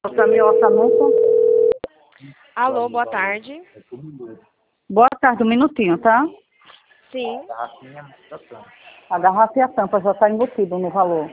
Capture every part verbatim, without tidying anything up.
Para mim, orçamento. Alô, boa tarde. Boa tarde, um minutinho, tá? Sim. A garrafa e a tampa já está embutido no valor.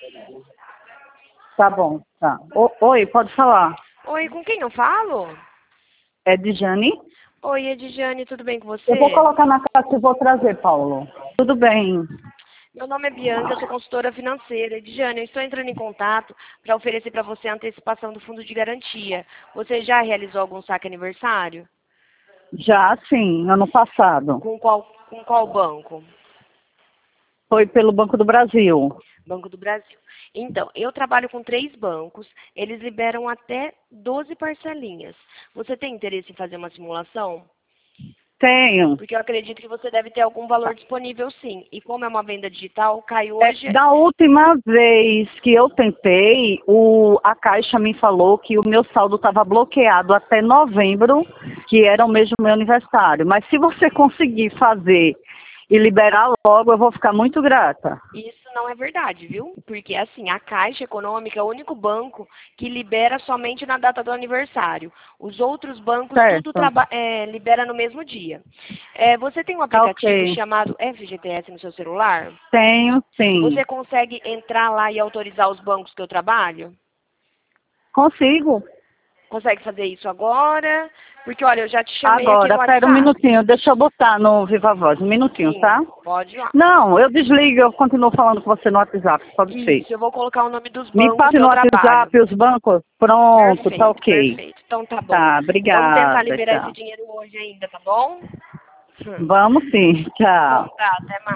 Tá bom, tá. O, oi, pode falar. Oi, com quem eu falo? É de Jane? Oi, Edjane, tudo bem com você? Eu vou colocar na caixa e vou trazer, Paulo. Tudo bem. Meu nome é Bianca, eu sou consultora financeira. Edjane, eu estou entrando em contato para oferecer para você a antecipação do fundo de garantia. Você já realizou algum saque aniversário? Já, sim, ano passado. Com qual, com qual banco? Foi pelo Banco do Brasil. Banco do Brasil. Então, eu trabalho com três bancos, eles liberam até doze parcelinhas. Você tem interesse em fazer uma simulação? Tenho. Porque eu acredito que você deve ter algum valor disponível, sim. E como é uma venda digital, cai É, hoje... da última vez que eu tentei, o, a Caixa me falou que o meu saldo estava bloqueado até novembro, que era o mês do meu aniversário. Mas se você conseguir fazer e liberar logo, eu vou ficar muito grata. Isso não é verdade, viu? Porque, assim, a Caixa Econômica é o único banco que libera somente na data do aniversário. Os outros bancos, Certo. tudo traba é, libera no mesmo dia. É, você tem um Tá aplicativo ok. chamado F G T S no seu celular? Tenho, sim. Você consegue entrar lá e autorizar os bancos que eu trabalho? Consigo. Consegue fazer isso agora? Porque, olha, eu já te chamei aqui no Agora, pera um WhatsApp. minutinho, deixa eu botar no Viva Voz, um minutinho, Sim, tá? pode ir lá. Não, eu desligo, eu continuo falando com você no WhatsApp, pode ser. Isso, eu vou colocar o nome dos Me bancos passe que no eu trabalho. WhatsApp os bancos, pronto, tá Perfeito, ok. perfeito. Então tá bom. Tá, Vamos tentar obrigada, liberar esse tchau. dinheiro hoje ainda, tá bom? Hum. Vamos sim, Então tchau. tá, até mais.